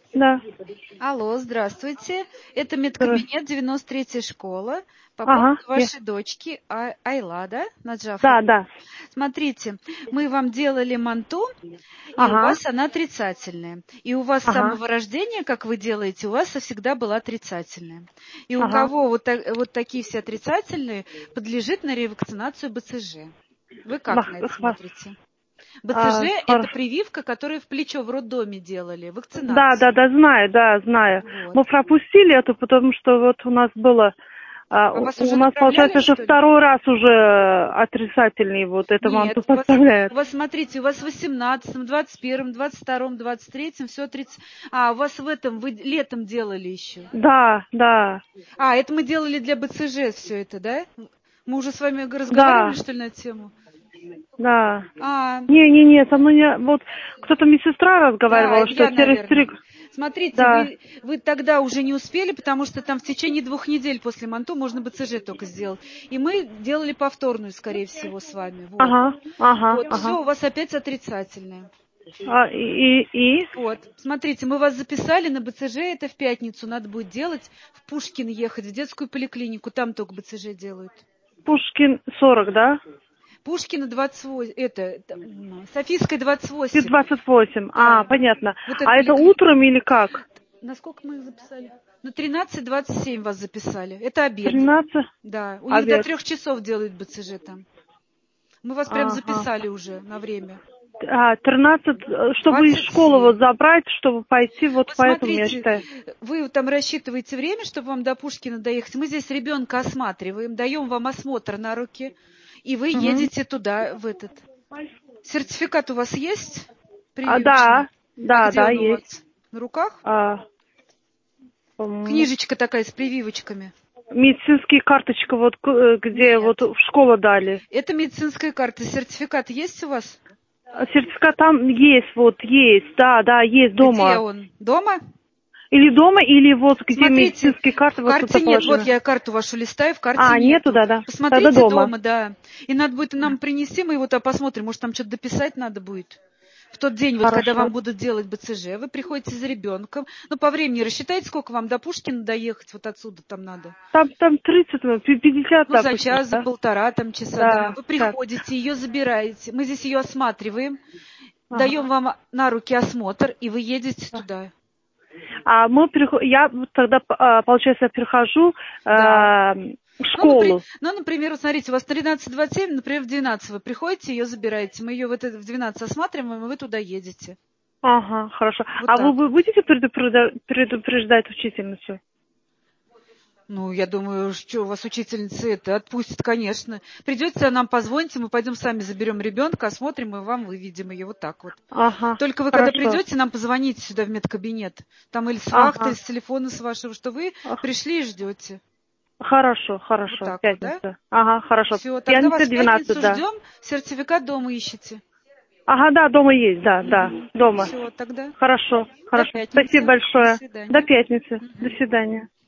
Да. Алло, здравствуйте. Это Здравствуйте. медкабинет 93-я школа. По поводу Ага. вашей дочки Айла, да, Наджафова? Да, да. Смотрите, мы вам делали манто, и у Ага. вас она отрицательная. И у вас с Ага. самого рождения, как вы делаете, у вас всегда была отрицательная. И у Ага. кого вот такие все отрицательные, подлежит на ревакцинацию БЦЖ. Вы как на это смотрите? БЦЖ– это Хорошо. прививка, которую в плечо в роддоме делали, Да, да, вакцинацию. да, знаю, да, знаю. Вот. Мы пропустили это, потому что вот у нас было, А вас у уже нас, направляли, получается, уже что ли? второй раз уже отрицательный вот это манту Нет, поставляют. у вас, смотрите, у вас в 18-м, 21-м, 22-м, 23-м все 30. А, у вас в этом, вы летом делали еще. Да, да, А, это мы делали для БЦЖ все это, да? Мы уже с вами разговаривали, да, что ли, на эту тему? да. А, Не, со мной не, вот кто-то медсестра да, разговаривала, это что я, через наверное. 3, Смотрите, да, вы тогда уже не успели, потому что там в течение 2 недель после МАНТО можно БЦЖ только сделать. И мы делали повторную, скорее всего, с вами. Вот. ага, ага, Вот, ага. все, у вас опять отрицательное. И? Вот, смотрите, мы вас записали на БЦЖ, это в пятницу надо будет делать, в Пушкин ехать, в детскую поликлинику, там только БЦЖ делают. Пушкин 40, да? Пушкина 28, Софийская И 28, 28. да, Понятно. вот эта А это поликлиника. утром или как? На сколько мы их записали? На 13:27 вас записали, это обед. 13? Да, у них до Обед. 3 часов делают БЦЖ там. Мы вас прям Ага. записали уже на время. 13, чтобы из школы 27. вот забрать, чтобы пойти, вот Вот поэтому я смотрите, считаю. вы там рассчитываете время, чтобы вам до Пушкина доехать. Мы здесь ребенка осматриваем, даем вам осмотр на руки, и вы Мгм. едете туда, в этот. Сертификат у вас есть прививочный? Да, А да, где да, он у есть. вас? На руках? А, м, Книжечка такая с прививочками. медицинские карточка, вот где вот Нет. в школу дали. Это медицинская карта. Сертификат есть у вас? Сертификат там есть, вот есть, да, да, есть Где дома. он? Дома? Или дома, или вот где Смотрите, медицинские карты в вот туда карте нет. Вот положены. я карту вашу листаю, в карте Нету, нету. да, да. Тогда Посмотрите дома. дома, да. И надо будет нам принести, мы его то посмотрим. Может, там что-то дописать надо будет. В тот день, вот когда Хорошо. вам будут делать БЦЖ, вы приходите за ребенком. Ну, по времени рассчитайте, сколько вам до Пушкина доехать, вот отсюда там надо. Там 30 минут, 50, Ну, за допустим, час, за да? полтора там часа, да. Да, Вы час. приходите, ее забираете. Мы здесь ее осматриваем, даем Ага. вам на руки осмотр, и вы едете туда. Я вот тогда, получается, прихожу Да. в школу. Например, вот смотрите, у вас 13:27, например, в 12 вы приходите, ее забираете. Мы ее в 12 осматриваем, и вы туда едете. Ага, хорошо. Вот А вы так вы вот. будете предупреждать учительницу? Ну, я думаю, что у вас учительница это отпустит, конечно. Придете, нам позвоните, мы пойдем сами заберем ребенка, осмотрим и вам выведем ее вот так вот. Ага, Только вы, когда хорошо. придете, нам позвоните сюда в медкабинет. Там или с вахты, или Ага. с телефона с вашего, что вы пришли и ждете. Хорошо, Вот хорошо. так вот, да? Пятница. Ага, хорошо. Все, тогда Пятница вас в 12, пятницу да. ждем, сертификат дома ищите. Ага, да, дома есть, да, да, дома. Все, тогда Хорошо, до хорошо. Спасибо пятницы. До большое. До свидания. пятницы. До Мгм. свидания.